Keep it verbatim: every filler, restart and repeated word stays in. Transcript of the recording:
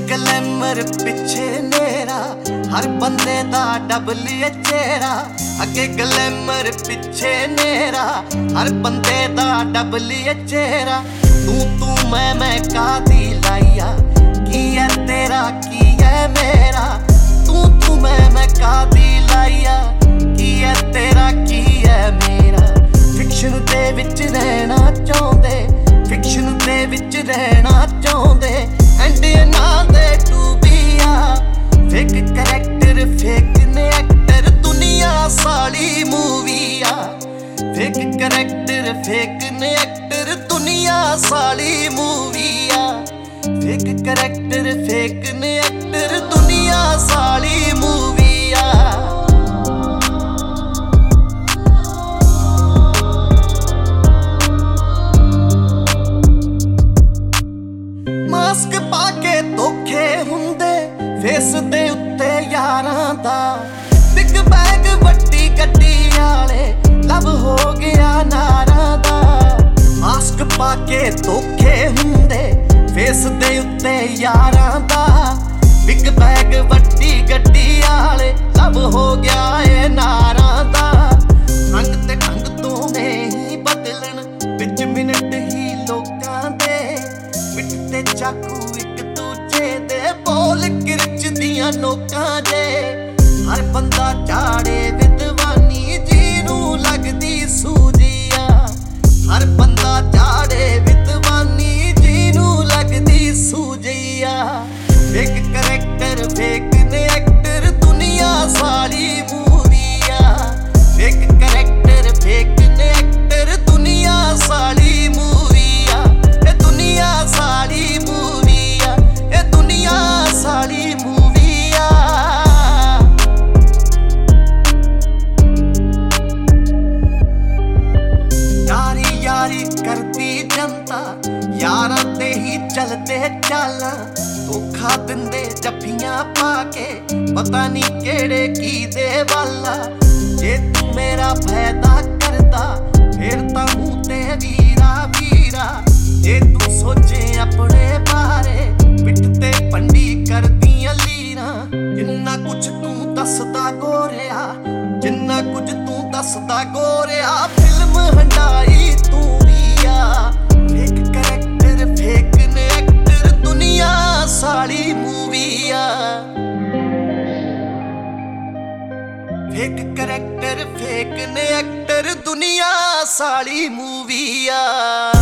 Glamour पिछे मेरा हर बंदे दा डबल चेहरा। अगे ग्लैमर पिछे मेरा हर बंदे दा डबल चेहरा। तू तू मैं मैं कादी लाइया की है तेरा की है मेरा। तू तू मैं मैं कादी लाइया की है तेरा की है मेरा। फिक्शन दे विच रहना चाहुंदे फिक्शन दे विच रहना चाहुंदे एंड ना दे टू बी आ। फेक करैक्टर फेक ने एक्टर दुनिया साली मूवी आ। फेक करैक्टर फेक ने एक्टर दुनिया साली मूवी आ। फेक करैक्टर फेक ने एक्टर दुनिया साली मूवी आ। मास्क पाके धोखे हुंदे फेस दे उत्ते यारां दा। बिग बैग वड्डी गड्डी आले लव हो गया नारां दा। मास्क पाके धोखे हुंदे फेस दे उत्ते यारां दा। बिग बैग वड्डी गड्डी आले लव हो गया ए नारां दा। रंग ते ढंग तो नहीं बदलन विच मिनट ही लोकां दे। मिट ते चाकू एक दूजे दे बोल किरच दियां नोकां दे। हर बंदा झाड़े विद्वानी जीनू लगदी सूजिया। हर बंदा झाड़े विद्वानी जीनू लगदी सूजिया। फेक करैक्टर फेक ने एक्टर दुनिया साली मूवी आ। फेक करैक्टर फेक ने एक्टर दुनिया साली मूवी आ। ए दुनिया साली मूवी आ। ए दुनिया साली मूवी आ। यारी यारी करती जनता यारां ते ही चलते चालां। धोखा दिंदे जफ्फियां पाके पता नी केड़े की दे वाला। जे तू मेरा फायदा करदा फिर तां मूंह ते वीरा वीरा। जे तू सोचे अपने बारे पिठ ते पंडी करदियां लीरां। जिन्ना कुछ तू दसदा गोरिया जिन्ना कुछ तू दसदा गोरिया फिल्म हंडाई तू भी आ। फेक करैक्टर फेक ने एक्टर दुनिया साली मूवी आ। फेक करैक्टर फेक ने एक्टर दुनिया साली मूवी आ।